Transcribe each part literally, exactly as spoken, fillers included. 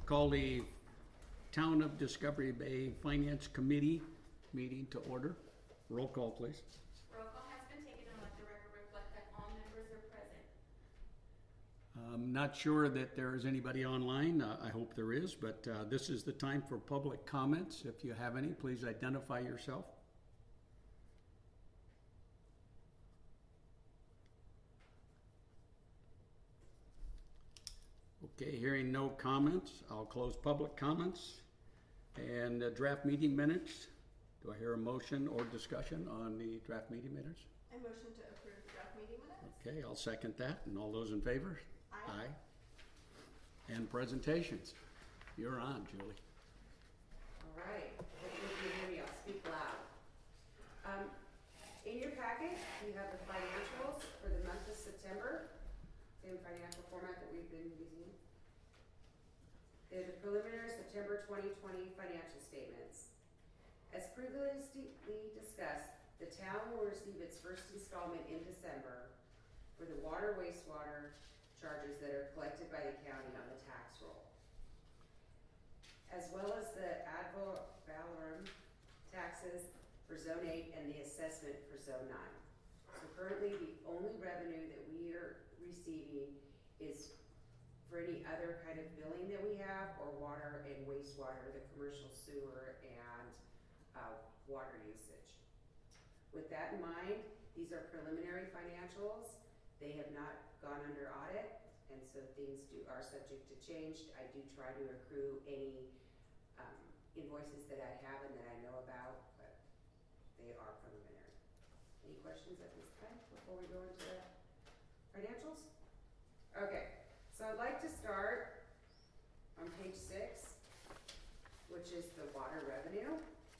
Call the Town of Discovery Bay Finance Committee meeting to order. Roll call, please. Roll call has been taken and let the record reflect that all members are present. I'm not sure that there is anybody online. Uh, I hope there is, but uh, this is the time for public comments. If you have any, please identify yourself. Okay, hearing no comments, I'll close public comments and uh, draft meeting minutes. Do I hear a motion or discussion on the draft meeting minutes? I motion to approve the draft meeting minutes. Okay, I'll second that. And all those in favor? Aye. And presentations. You're on, Julie. All right, hopefully you can hear me, I'll speak loud. Um, in your packet, you have the financials for the month of September, same financial format that we've been using. They're the preliminary September twenty twenty financial statements. As previously discussed, the town will receive its first installment in December for the water wastewater charges that are collected by the county on the tax roll, as well as the ad valorem taxes for zone eight and the assessment for zone nine. So currently the only revenue that we are receiving is for any other kind of billing that we have, or water and wastewater, the commercial sewer and uh, water usage. With that in mind, these are preliminary financials. They have not gone under audit, and so things do are subject to change. I do try to accrue any um, invoices that I have and that I know about, but they are preliminary. Any questions at this time before we go into the financials? Okay, so I'd like to start on page six, which is the water revenue.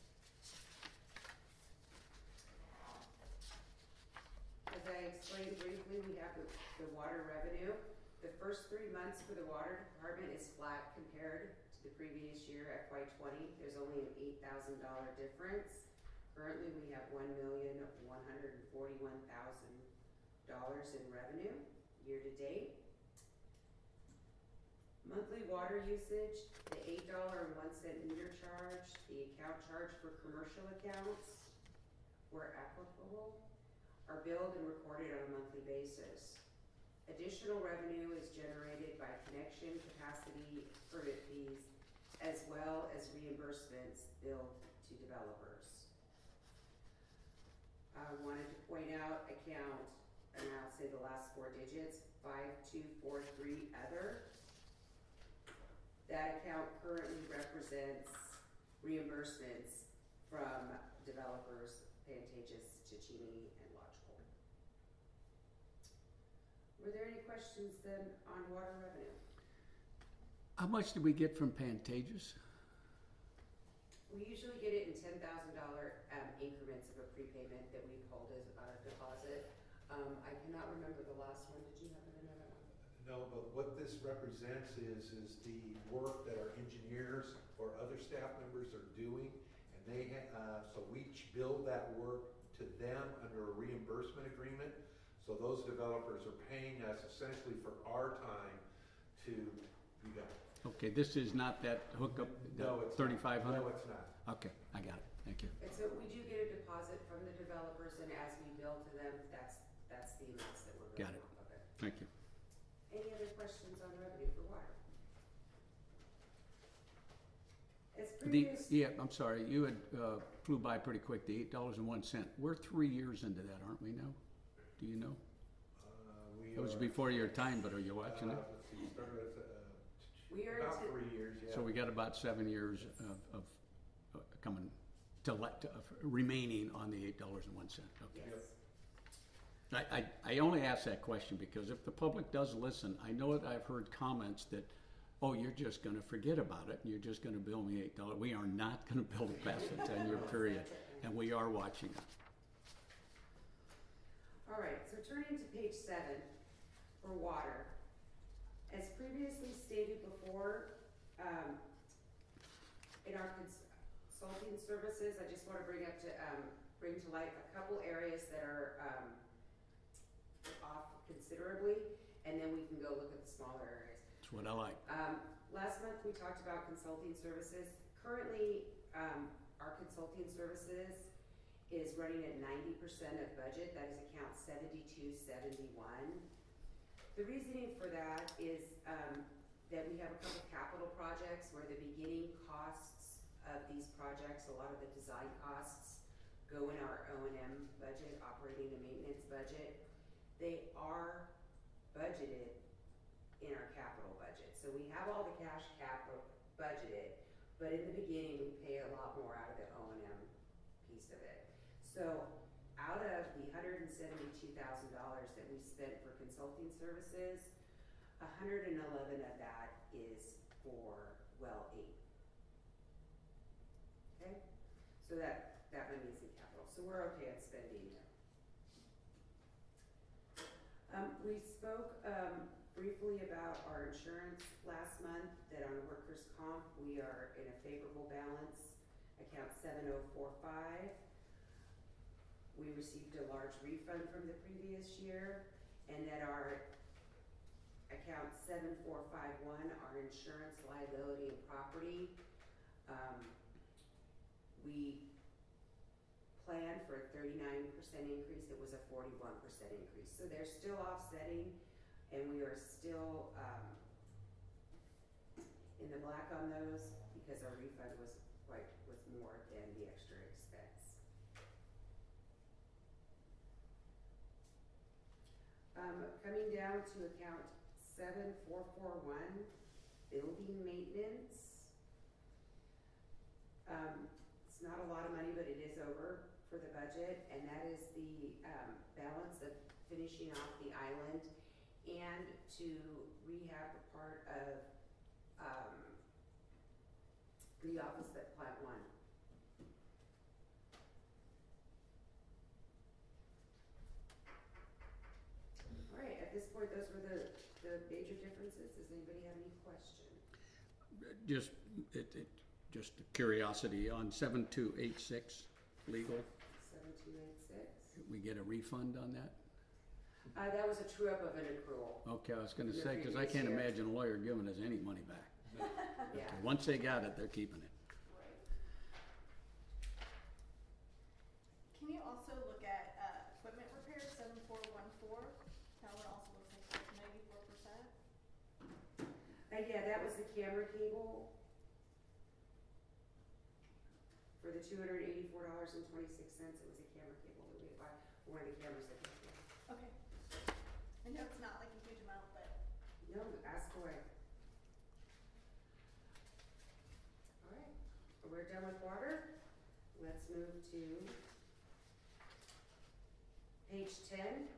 As I explained briefly, we have the, the water revenue. The first three months for the water department is flat compared to the previous year, F Y twenty. There's only an eight thousand dollars difference. Currently, we have one million one hundred forty-one thousand dollars in revenue year to date. Monthly water usage, the eight dollars and one cent meter charge, the account charge for commercial accounts where applicable, are billed and recorded on a monthly basis. Additional revenue is generated by connection capacity permit fees, as well as reimbursements billed to developers. I wanted to point out account, and I'll say the last four digits, five two four three other. That account currently represents reimbursements from developers Pantages, Cicchini, and Lodgepole. Were there any questions then on water revenue? How much did we get from Pantages? We usually get it in ten thousand dollars um, increments of a prepayment that we hold as a deposit. Um, I cannot remember the last one. Did you happen to know that one? No, but what this represents is, is the work that our engineers or other staff members are doing, and they, ha- uh, so we ch- bill that work to them under a reimbursement agreement. So those developers are paying us essentially for our time to, you got it. Okay, this is not that hookup, No, it's not. thirty-five hundred? No, it's not. Okay, I got it. Thank you. And so we do get a deposit from the developers, and as we bill to them, that's, that's the amounts that we're billing. Got it. Okay. Thank you. Any other questions on revenue for water? As The, previous, yeah, I'm sorry, you had uh, flew by pretty quick, the eight dollars and one cent. We're three years into that, aren't we now? Do you know? Uh, we It was are, before your time, but are you watching uh, it? let's see, started at, uh, we are about into, three years, yeah. So we got about seven years of, of uh, coming to let, to, uh, remaining on the eight dollars and one cent. Okay. yes. I, I, I only ask that question because if the public does listen, I know that I've heard comments that, oh, you're just gonna forget about it and you're just gonna bill me eight dollars. We are not gonna bill it past the ten-year period, and we are watching it. All right, so turning to page seven for water. As previously stated before, um, in our consulting services, I just want to bring up to um, bring to light a couple areas that are um, off considerably, and then we can go look at the smaller areas. That's what I like. Um, last month, we talked about consulting services. Currently, um, our consulting services is running at ninety percent of budget. That is account seventy-two seventy-one. The reasoning for that is, um, that we have a couple capital projects where the beginning costs of these projects, a lot of the design costs, go in our O and M budget, operating and maintenance budget. They are budgeted in our capital budget. So we have all the cash capital budgeted, but in the beginning, we pay a lot more out of the O and M piece of it. So out of the one hundred seventy-two thousand dollars that we spent for consulting services, one hundred eleven of that is for well eight. Okay? So that, that money is in capital. So we're okay at spending there. Um, we spoke, um, briefly about our insurance last month, that on workers' comp, we are in a favorable balance, account seven oh four five. We received a large refund from the previous year, and that our account seven four five one, our insurance, liability, and property, um, we planned for a thirty-nine percent increase. It was a forty-one percent increase. So they're still offsetting, and we are still um, in the black on those because our refund was quite was more than the extra expense. Um, coming down to account seven four four one, building maintenance. Um, it's not a lot of money, but it is over for the budget, and that is the um, balance of finishing off the island and to rehab a part of um, the office at Plant One. All right, at this point, those were the, the major differences. Does anybody have any question? Just, it, it, just a curiosity, on seven two eight six legal, Seven two eight six? we get a refund on that? Uh, that was a true up of an accrual. Okay, I was gonna The say, cause I previous can't year. imagine a lawyer giving us any money back. Yeah. Once they got it, they're keeping it. Right. Can you also look at, uh, equipment repair, seven four one four? That one also looks like it's ninety-four percent. Uh, yeah, that was the camera cable for the two hundred eighty-four dollars and twenty-six cents. It was a camera cable that we bought for one of the cameras that we have. Okay. I know it's not like a huge amount, but No, ask away. All right, we're done with water. Let's move to page ten.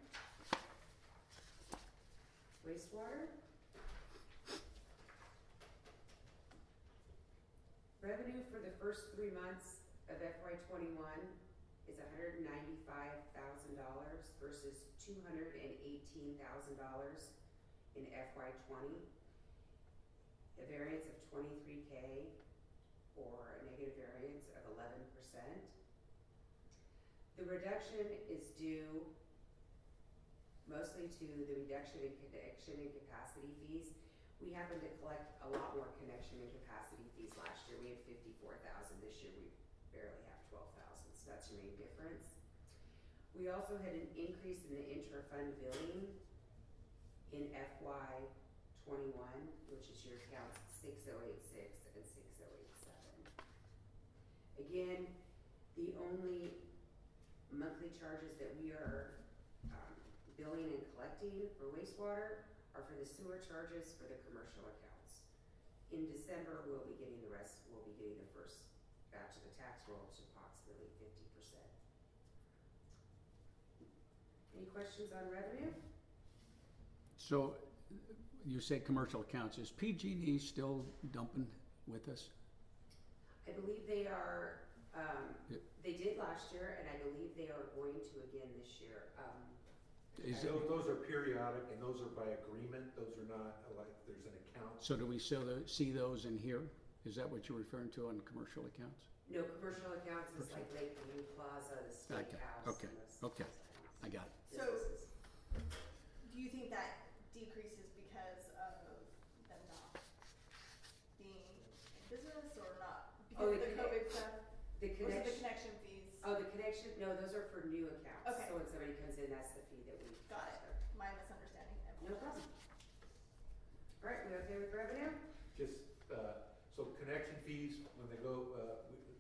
Wastewater. Revenue for the first three months of F Y twenty-one is one hundred ninety-five thousand dollars versus two hundred eighteen thousand dollars in F Y twenty. A variance of twenty-three K, or a negative variance of eleven percent. The reduction is due mostly to the reduction in connection and capacity fees. We happened to collect a lot more connection and capacity fees last year. We had fifty-four thousand. This year we barely have twelve thousand, so that's your main difference. We also had an increase in the intra-fund billing in F Y twenty-one, which is your accounts six oh eight six and six oh eight seven. Again, the only monthly charges that we are um, billing and collecting for wastewater are for the sewer charges for the commercial accounts. In December, we'll be getting the rest, we'll be getting the first batch of the tax roll, which is approximately fifty percent. Any questions on revenue? So, you say commercial accounts, is P G and E still dumping with us? I believe they are, um, Yeah. they did last year, and I believe they are going to again this year. Um, Is it, Those, those are periodic and those are by agreement. Those are not uh, like there's an account. so do we see those, see those in here? Is that what you're referring to on commercial accounts? no, commercial accounts is like Lakeview Plaza, the Steakhouse. okay, and those- okay. those I got it. So- businesses. do you think that decreases because of them Oh, because the of the conne- COVID stuff? The Or is it the connection, connection fees? oh, the connection, no, those are for new accounts. Okay. So when somebody comes in, that's the fee that we. Got it. My misunderstanding. I No apologize. problem. All right, we okay with revenue? Just, uh, so connection fees, when they go, uh, we-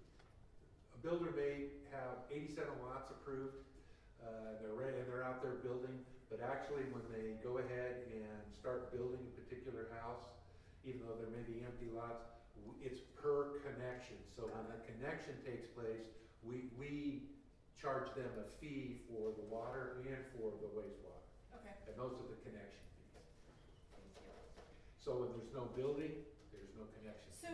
a builder may have eighty-seven lots approved, uh, they're ready, and they're out there building, but actually, when they go ahead and start building a particular house, even though there may be empty lots, w- it's per connection, so when the connection takes place, we, we charge them a fee for the water and for the wastewater, Okay, and those are the connection fees. thank you. So when there's no building, there's no connection. So,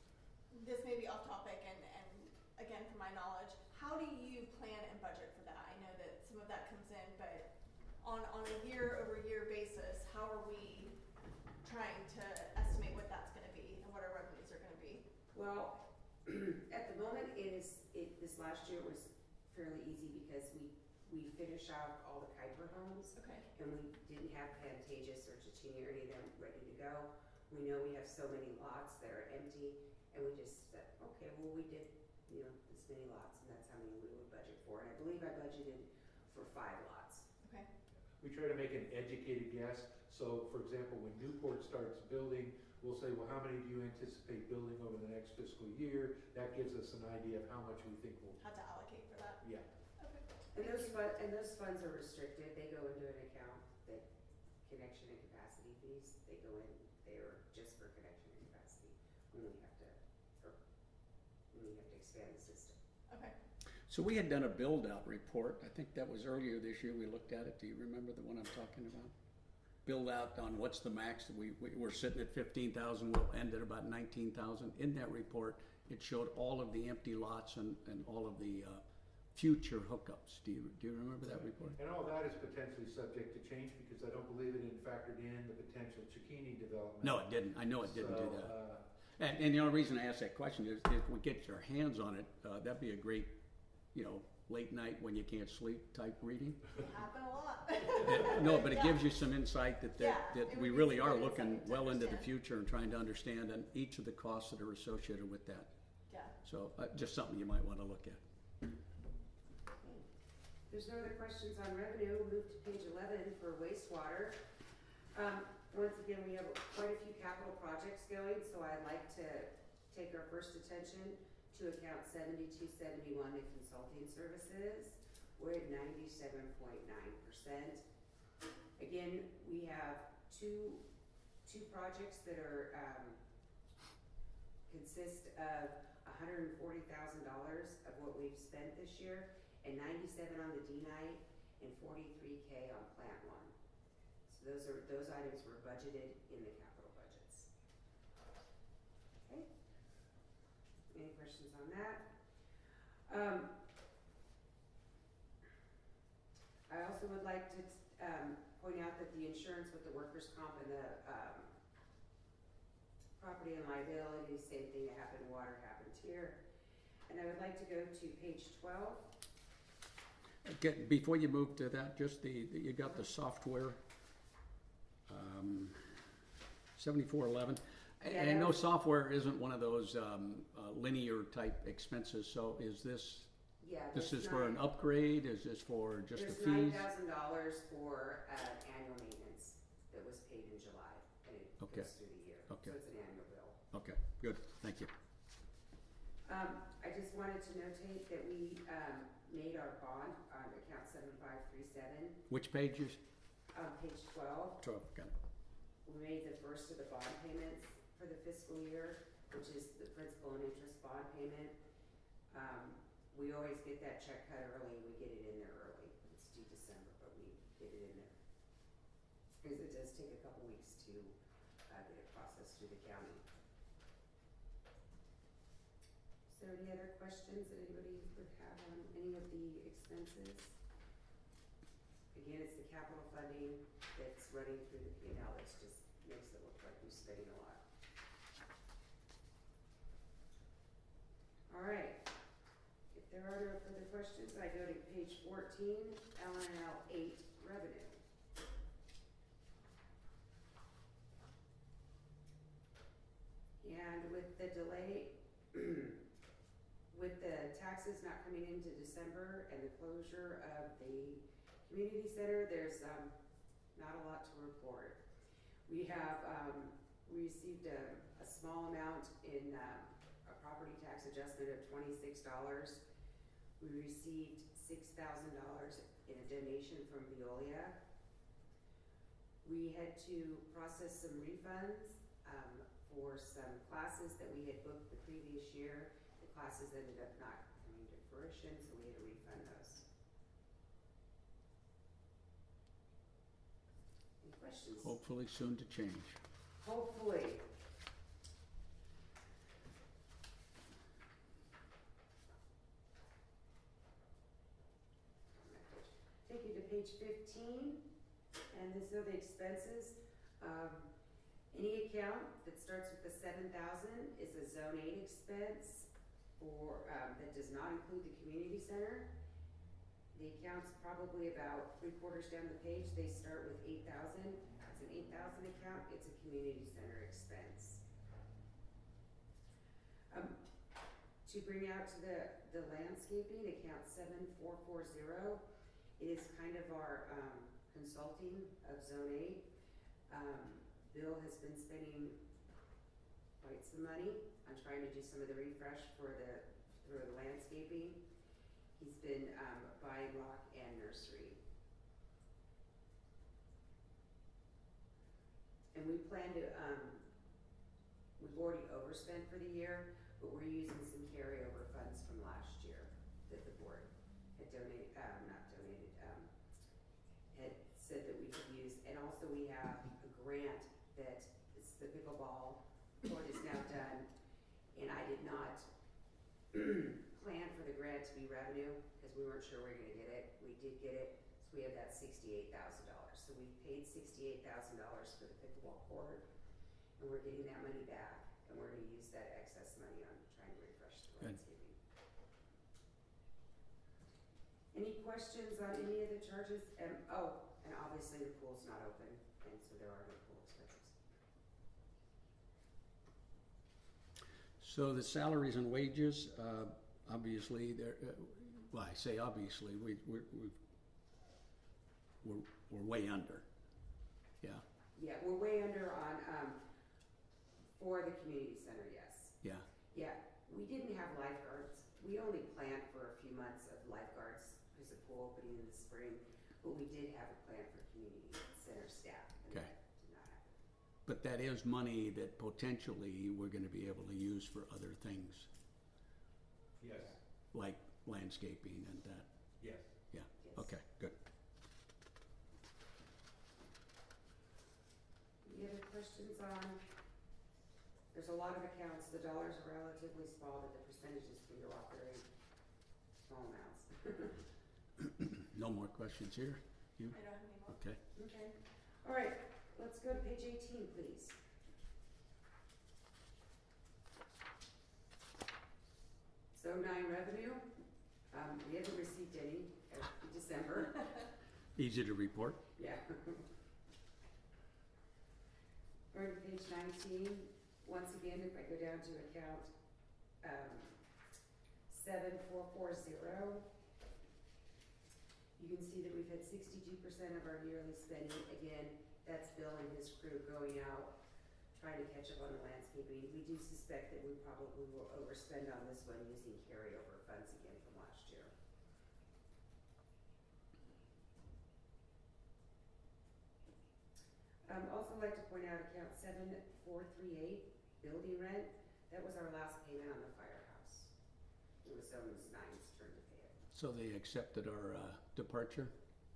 this may be off topic and, and again, from my knowledge, how do you plan and budget for that? I know that some of that comes in, but on, on a year over year basis, how are we trying to estimate what that's gonna be and what our revenues are gonna be? Well, at the moment, it is, it, this last year was fairly easy because we, we finished out all the Kuiper homes Okay, and we didn't have Pantages or Chichini or any of them ready to go. We know we have so many lots that are empty and we just said, okay, well, we did, you know, this many lots and that's how many we would budget for. And I believe I budgeted for five lots. okay, We try to make an educated guess, so for example, when Newport starts building, we'll say, well, how many do you anticipate building over the next fiscal year? That gives us an idea of how much we think we'll, how to allocate for that? yeah. Okay. And those fun, and those funds are restricted, they go into an account that connection and capacity fees, they go in, they're just for connection and capacity when we have to, or when we have to expand the system. Okay, So we had done a build-out report, I think that was earlier this year, we looked at it, do you remember the one I'm talking about? Build out on what's the max, we, we, we're sitting at fifteen thousand, we'll end at about nineteen thousand. In that report, it showed all of the empty lots and, and all of the, uh, future hookups, do you, do you remember that report? And all that is potentially subject to change, because I don't believe it had factored in the potential Chikini development. No, it didn't, I know it didn't do So, that. uh, And, and the only reason I asked that question is if we get your hands on it, uh, that'd be a great, you know, late night when you can't sleep type reading. it happened a lot. It- No, but it gives you some insight that, Yeah, that, it that would we be really some are good looking insight to well into the understand. future and trying to understand and each of the costs that are associated with that. Yeah, So, uh, just something you might wanna look at. If there's no other questions on revenue, we'll move to page eleven for wastewater. Um, once again, we have quite a few capital projects going, so I'd like to take our first attention to account seventy-two seventy-one to consulting services. We're at ninety-seven point nine percent. Again, we have two, two projects that are, um, consist of hundred and forty thousand dollars of what we've spent this year, and ninety-seven on the D N I and forty-three K on plant one. So those are, those items were budgeted in the capital budgets. Okay? Any questions on that? Um, I also would like to, um, point out that the insurance with the workers' comp and the, um, property and liability, same thing that happened in water happened here. And I would like to go to page twelve. Okay, before you move to that, just the, the- you got the software, um, seventy-four eleven. And I know software isn't one of those, um, uh, linear type expenses, so is this, Yeah, this there's is for an nine- upgrade, is this for just the There's nine fees? thousand dollars for, uh, annual maintenance that was paid in July, and it Okay. goes through the year. Okay. So it's an annual bill. Okay, good, thank you. Um, I just wanted to notate that we, um, made our bond on account seven five three seven, Which page is, on page twelve. twelve, got it. We made the first of the bond payments for the fiscal year, which is the principal and interest bond payment. Um, we always get that check cut early, we get it in there early. It's due December, but we get it in there. Because it does take a couple weeks to, uh, get it processed through the county. Is there any other questions that anybody would have on any of the expenses? Again, it's the capital funding that's running through the P and L that's just makes it look like we're spending a lot. All right, if there are no further questions, I go to page fourteen, L N L eight, revenue. And with the delay taxes not coming into December and the closure of the community center, there's, um, not a lot to report. We have, um, we received a, a small amount in, um, a property tax adjustment of twenty-six dollars. We received six thousand dollars in a donation from Veolia. We had to process some refunds, um, for some classes that we had booked the previous year. The classes ended up not coming to fruition, so we had to refund those. Any questions? Hopefully soon to change. Hopefully. Take you to page fifteen, and these are the expenses. Um, any account that starts with the seven thousand is a zone eight expense, or, um, that does not include the community center. The account's probably about three quarters down the page, they start with eight thousand. It's an eight thousand account, it's a community center expense. Um, to bring out to the, the landscaping, account seven four four zero, it is kind of our, um, consulting of zone eight. Um, Bill has been spending quite some money on trying to do some of the refresh for the, for the landscaping. He's been, um, buying rock and nursery. And we plan to, um, we've already overspent for the year, but we're using some carryover funds from last year that the board had donated, um, not donated, um, had said that we could use. And also we have a grant that is the pickleball court is now done, and I did not plan for the grant to be revenue, because we weren't sure we were gonna get it. We did get it, so we have that sixty-eight thousand dollars. So we paid sixty-eight thousand dollars for the pickleball court, and we're getting that money back, and we're gonna use that excess money on trying to refresh the Good. landscaping. Any questions on any of the charges? Um, oh, and obviously the pool's not open, and so there are no pool expenses. So the salaries and wages, uh, obviously, they're, uh, well, I say obviously, we, we're, we've, we're, we're way under. Yeah, Yeah, we're way under on, um, for the community center, yes. yeah, Yeah, we didn't have lifeguards. We only planned for a few months of lifeguards because the pool opening in the spring, but we did have a plan for community center staff, and Okay. that did not happen. but that is money that potentially we're gonna be able to use for other things, Yes, like landscaping and that, yes. yeah, Yes. okay, good. Any other questions on, there's a lot of accounts, the dollars are relatively small, but the percentages can go off very small amounts. No more questions here? You? I don't have any more. Okay. Okay, all right, let's go to page eighteen, please. Zone nine revenue, um, we haven't received any uh, in December. Easy to report? Yeah. Going to page nineteen, once again, if I go down to account, um, seven four four zero, you can see that we've had sixty-two percent of our yearly spending. Again, that's Bill and his crew going out, trying to catch up on the landscaping. We do suspect that we probably will overspend on this one using carryover funds again from last year. Um, also like to point out account seven four three eight, building rent, that was our last payment on the firehouse. It was Zone nine's turn to pay it. So they accepted our, uh, departure?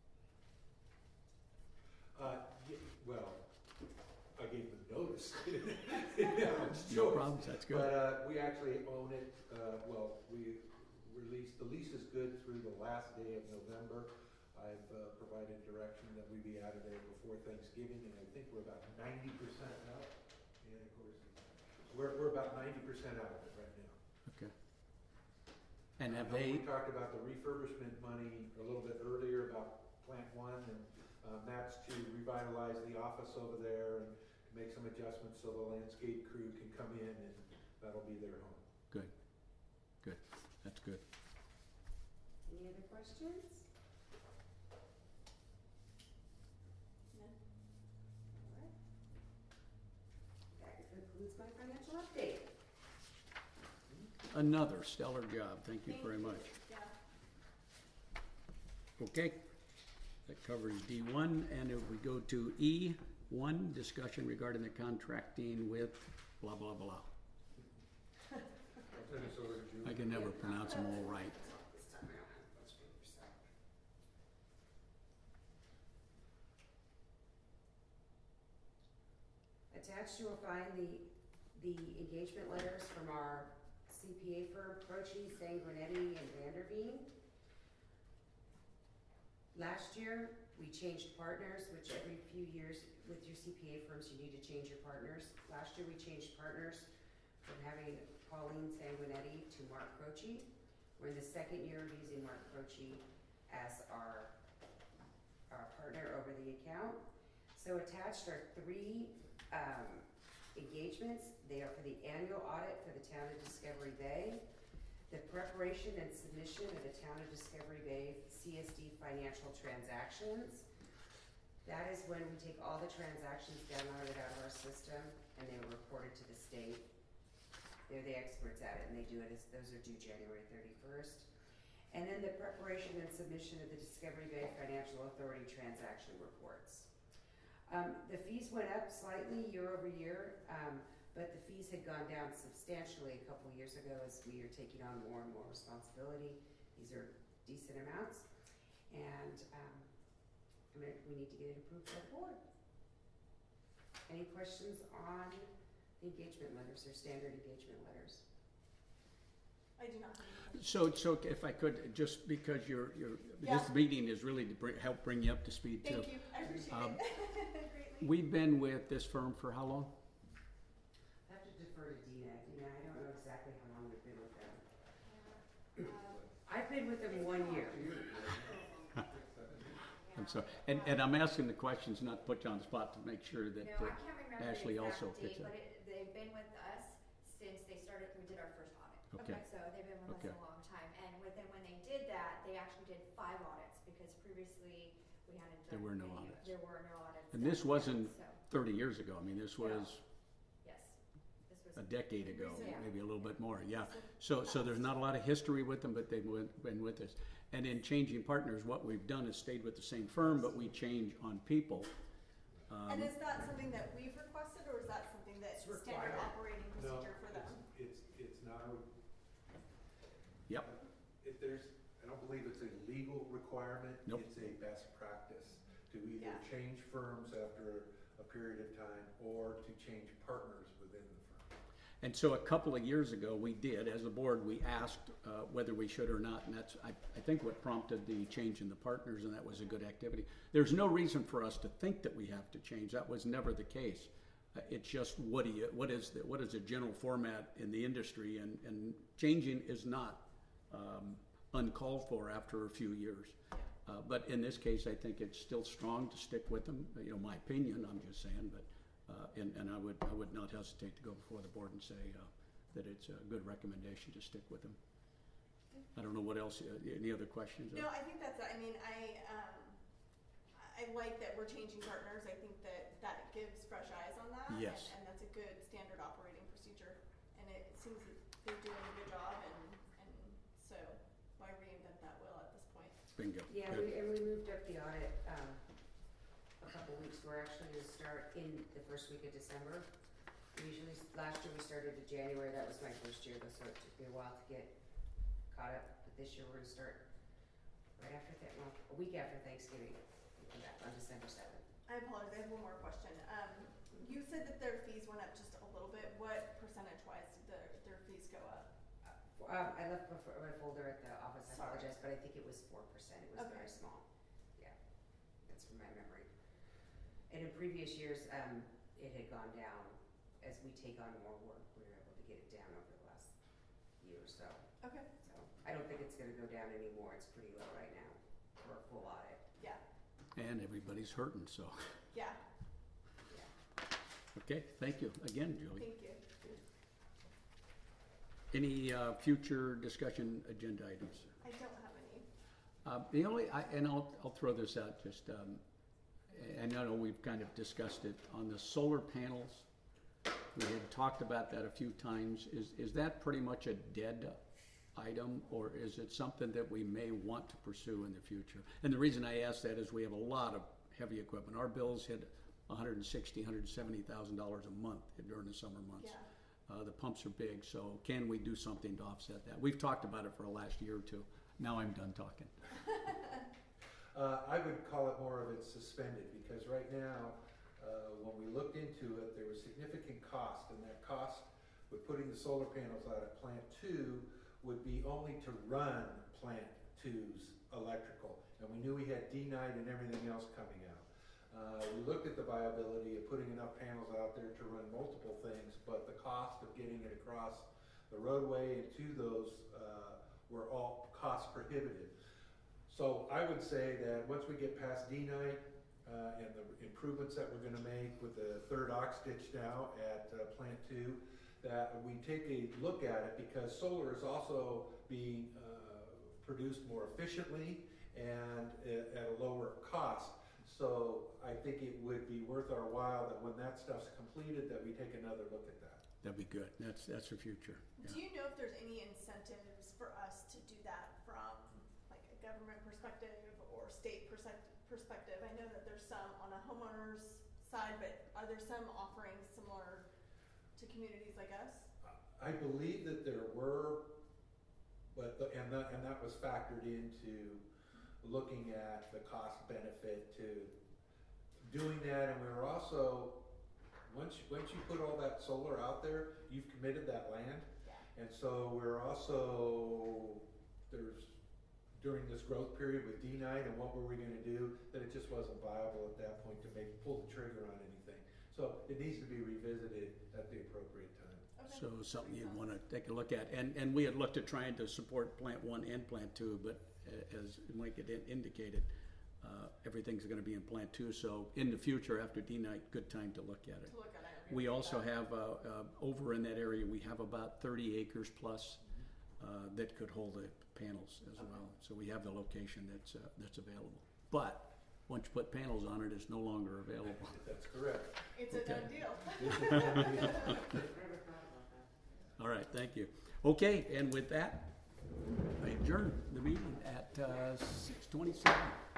Uh, ye- well, I gave them notice. Yeah, it's No choice. problems, that's good. But, uh, we actually own it, uh, well, we released, the lease is good through the last day of November. I've, uh, provided direction that we be out of there before Thanksgiving, and I think we're about ninety percent out. And of course, we're, we're about ninety percent out of it right now. Okay. And have I know they, We talked about the refurbishment money a little bit earlier about plant one, and, um, that's to revitalize the office over there and make some adjustments so the landscape crew can come in, and that'll be their home. good, good, that's good. Any other questions? No? Alright. That concludes my financial update. Another stellar job, thank you very much. Yeah. Okay, that covers D one, and if we go to E one, discussion regarding the contracting with blah, blah, blah. I can never pronounce them all right. This time I don't have a bunch of papers, so. Attached you will find the, the engagement letters from our C P A firm, Croce, Sanguinetti, and Vanderveen. Last year, we changed partners, which every few years with your C P A firms, you need to change your partners. Last year, we changed partners from having Pauline Sanguinetti to Mark Croce. We're in the second year of using Mark Croce as our, our partner over the account. So attached are three um, engagements. They are for the annual audit for the town of Discovery Bay, the preparation and submission of the town of Discovery Bay C S D financial transactions. That is when we take all the transactions downloaded out of our system and they are reported to the state. They're the experts at it, and they do it as, those are due January thirty-first. And then the preparation and submission of the Discovery Bay Financial Authority transaction reports. Um, the fees went up slightly year over year, um, but the fees had gone down substantially a couple years ago as we are taking on more and more responsibility. These are decent amounts, and um, I mean, we need to get it approved by the board. Any questions on the engagement letters or standard engagement letters? I do not have any questions. So, so if I could, just because you're, you're, this Yeah. meeting is really to bring, help bring you up to speed too. Thank you, I appreciate Um, it greatly. We've been with this firm for how long? I have to defer to Dina. Dina, I don't know exactly how long we've been with them. I've been with them one year. I'm sorry, and, and I'm asking the questions, not to put you on the spot, to make sure that No, uh, I can't remember Ashley the also exact picks date, up. but it, they've been with us since they started, we did our first audit. Okay. So they've been with Okay. us a long time, and with them, when they did that, they actually did five audits, because previously we hadn't done. There were no any- audits. There were no audits. And done this yet, wasn't so, thirty years ago, I mean, this No. was yes, this was. a decade ago, Yeah. maybe a little bit more, yeah. So, so there's not a lot of history with them, but they've been been with us. And in changing partners, what we've done is stayed with the same firm, but we change on people. Um, And is that something that we've requested, or is that something that's It's standard required. operating No, procedure for them? it's, it's, it's not a, Yep, if there's, I don't believe it's a legal requirement. Nope. It's a best practice to either Yeah. change firms after a period of time or to change partners within the firm. and so a couple of years ago, we did, as a board, we asked uh, whether we should or not, and that's, I, I think what prompted the change in the partners, and that was a good activity. There's no reason for us to think that we have to change, that was never the case. Uh, It's just, what do you, what is the, what is the general format in the industry, and, and changing is not um, uncalled for after a few years. Uh, but in this case, I think it's still strong to stick with them, you know, my opinion, I'm just saying, but, uh, and, and I would, I would not hesitate to go before the board and say, uh, that it's a good recommendation to stick with them. I don't know what else, uh, any other questions? No, I think that's, I mean, I, um, I like that we're changing partners, I think that that gives fresh eyes on that. Yes. And, and that's a good standard operating procedure, and it seems that they're doing a good job, and, and so why reinvent that wheel at this point? Bingo. Yeah, Good. we, and we moved up the audit, um, a couple weeks. We're actually gonna start in the first week of December. We Usually, last year we started in January, that was my first year, though, so it took me a while to get caught up. But this year we're gonna start right after that, well, a week after Thanksgiving. We come back on December seventh. I apologize, I have one more question. Um, you said that their fees went up just a little bit, what percentage wise did their, their fees go up? Um, I left my fo- my folder at the office, I Sorry. apologize, but I think it was four percent, it was Okay. very small. Yeah, that's from my memory. And in previous years, um, it had gone down. As we take on more work, we were able to get it down over the last year or so. Okay, So I don't think it's gonna go down anymore, it's pretty low right now for a full audit. yeah, And everybody's hurting, so, yeah, Yeah. okay, thank you again, Julie. thank you. Any uh, future discussion agenda items? I don't have any. Uh, the only, I, and I'll, I'll throw this out, just, um, and I know we've kind of discussed it, on the solar panels, we had talked about that a few times. Is, is that pretty much a dead item, or is it something that we may want to pursue in the future? And the reason I ask that is we have a lot of heavy equipment. Our bills hit one hundred sixty, one hundred seventy thousand dollars a month during the summer months. Yeah. Uh, the pumps are big, so can we do something to offset that? We've talked about it for the last year or two. Now I'm done talking. Uh, I would call it more of it's suspended, because right now, uh, when we looked into it, there was significant cost, and that cost with putting the solar panels out at plant two would be only to run plant two's electrical. And we knew we had D nine and everything else coming out. Uh, we looked at the viability of putting enough panels out there to run multiple things, but the cost of getting it across the roadway and to those uh, were all cost prohibitive. So I would say that once we get past D nine uh, and the improvements that we're gonna make with the third ox ditch now at uh, plant two, that we take a look at it, because solar is also being uh, produced more efficiently and at, at a lower cost. So I think it would be worth our while that when that stuff's completed, that we take another look at that. That'd be good. That's, that's the future. Yeah. Do you know if there's any incentives for us to do that from like a government perspective or state perspective? perspective? I know that there's some on a homeowner's side, but are there some offering similar to communities like us? I believe that there were, but the, and that and that was factored into looking at the cost benefit to doing that. And we were also, once you, once you put all that solar out there, you've committed that land. Yeah. And so we're also, there's, during this growth period with D nine and what were we gonna do, that it just wasn't viable at that point to make, pull the trigger on anything. So it needs to be revisited at the appropriate time. Okay. So something you'd want to take a look at. And, and we had looked at trying to support plant one and plant two, but uh, as Mike had in- indicated, uh, everything's going to be in plant two. So in the future, after D nine, good time to look at it. To look at it. We also have, uh, uh, over in that area, we have about thirty acres plus uh, that could hold the panels as Okay. well. So we have the location that's, uh, that's available. But once you put panels on it, it's no longer available. That's correct. It's a Okay. done deal. Never thought about that. All right, thank you. Okay, and with that, I adjourn the meeting at uh, six twenty-seven.